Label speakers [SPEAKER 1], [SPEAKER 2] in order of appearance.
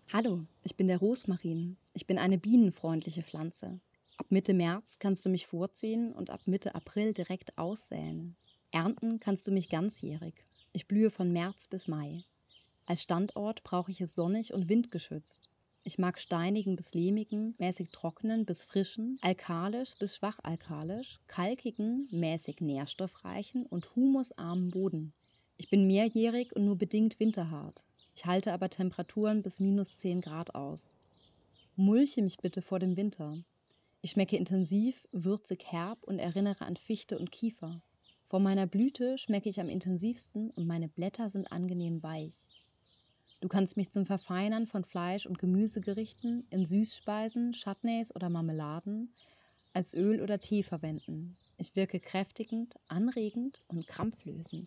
[SPEAKER 1] Hallo, ich bin der Rosmarin. Ich bin eine bienenfreundliche Pflanze. Ab Mitte März kannst du mich vorziehen und ab Mitte April direkt aussäen. Ernten kannst du mich ganzjährig. Ich blühe von März bis Mai. Als Standort brauche ich es sonnig und windgeschützt. Ich mag steinigen bis lehmigen, mäßig trockenen bis frischen, alkalisch bis schwachalkalisch, kalkigen, mäßig nährstoffreichen und humusarmen Boden. Ich bin mehrjährig und nur bedingt winterhart. Ich halte aber Temperaturen bis -10 Grad aus. Mulche mich bitte vor dem Winter. Ich schmecke intensiv, würzig herb und erinnere an Fichte und Kiefer. Vor meiner Blüte schmecke ich am intensivsten und meine Blätter sind angenehm weich. Du kannst mich zum Verfeinern von Fleisch- und Gemüsegerichten in Süßspeisen, Chutneys oder Marmeladen, als Öl oder Tee verwenden. Ich wirke kräftigend, anregend und krampflösend.